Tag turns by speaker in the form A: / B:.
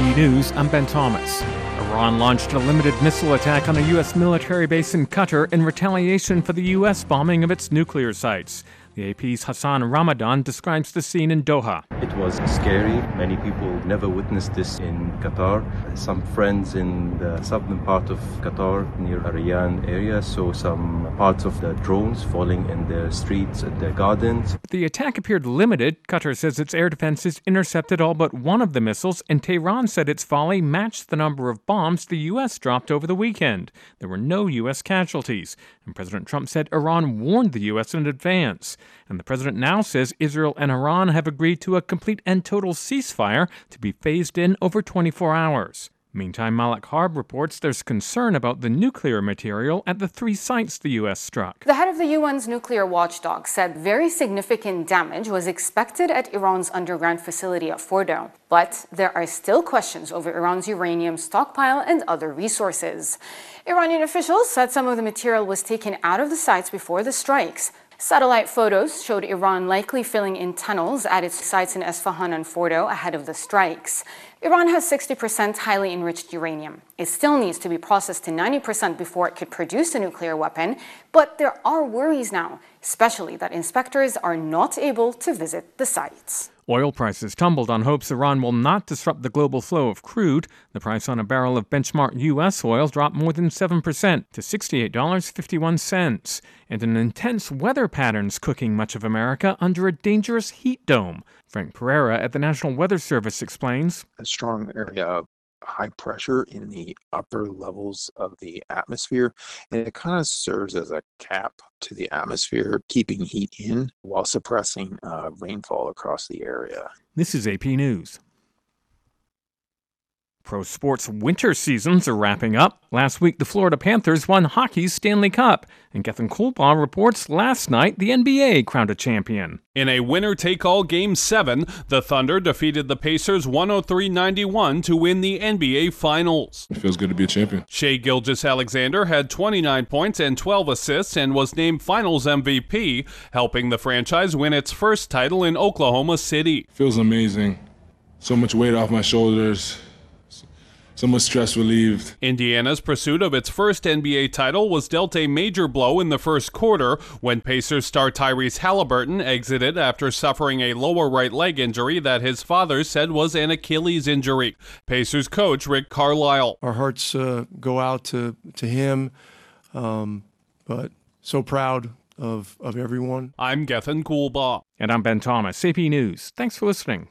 A: AP News, I'm Ben Thomas. Iran launched a limited missile attack on a U.S. military base in Qatar in retaliation for the U.S. bombing of its nuclear sites. The AP's Hassan Ramadan describes the scene in Doha.
B: It was scary. Many people never witnessed this in Qatar. Some friends in the southern part of Qatar near Ariyan area saw some parts of the drones falling in their streets and their gardens.
A: The attack appeared limited. Qatar says its air defenses intercepted all but one of the missiles, and Tehran said its volley matched the number of bombs the U.S. dropped over the weekend. There were no U.S. casualties, and President Trump said Iran warned the U.S. in advance. And the president now says Israel and Iran have agreed to a complete and total ceasefire to be phased in over 24 hours. Meantime, Malak Harb reports there's concern about the nuclear material at the 3 sites the U.S. struck.
C: The head of the UN's nuclear watchdog said very significant damage was expected at Iran's underground facility at Fordow. But there are still questions over Iran's uranium stockpile and other resources. Iranian officials said some of the material was taken out of the sites before the strikes. Satellite photos showed Iran likely filling in tunnels at its sites in Esfahan and Fordow ahead of the strikes. Iran has 60% highly enriched uranium. It still needs to be processed to 90% before it could produce a nuclear weapon, but there are worries now, especially that inspectors are not able to visit the sites.
A: Oil prices tumbled on hopes Iran will not disrupt the global flow of crude. The price on a barrel of benchmark U.S. oil dropped more than 7% to $68.51. And an intense weather pattern's cooking much of America under a dangerous heat dome. Frank Pereira at the National Weather Service explains.
D: A strong area of high pressure in the upper levels of the atmosphere, and it kind of serves as a cap to the atmosphere, keeping heat in while suppressing rainfall across the area.
A: This is AP News. Pro sports winter seasons are wrapping up. Last week, the Florida Panthers won hockey's Stanley Cup. And Gethin Coolbaugh reports last night the NBA crowned a champion.
E: In a winner-take-all Game 7, the Thunder defeated the Pacers 103-91 to win the NBA Finals.
F: It feels good to be a champion.
E: Shai Gilgeous-Alexander had 29 points and 12 assists and was named Finals MVP, helping the franchise win its first title in Oklahoma City.
F: Feels amazing. So much weight off my shoulders. So much stress relieved.
E: Indiana's pursuit of its first NBA title was dealt a major blow in the first quarter when Pacers star Tyrese Halliburton exited after suffering a lower right leg injury that his father said was an Achilles injury. Pacers coach Rick Carlisle.
G: Our hearts go out to him, but so proud of everyone.
E: I'm Gethin Coolbaugh.
A: And I'm Ben Thomas, AP News. Thanks for listening.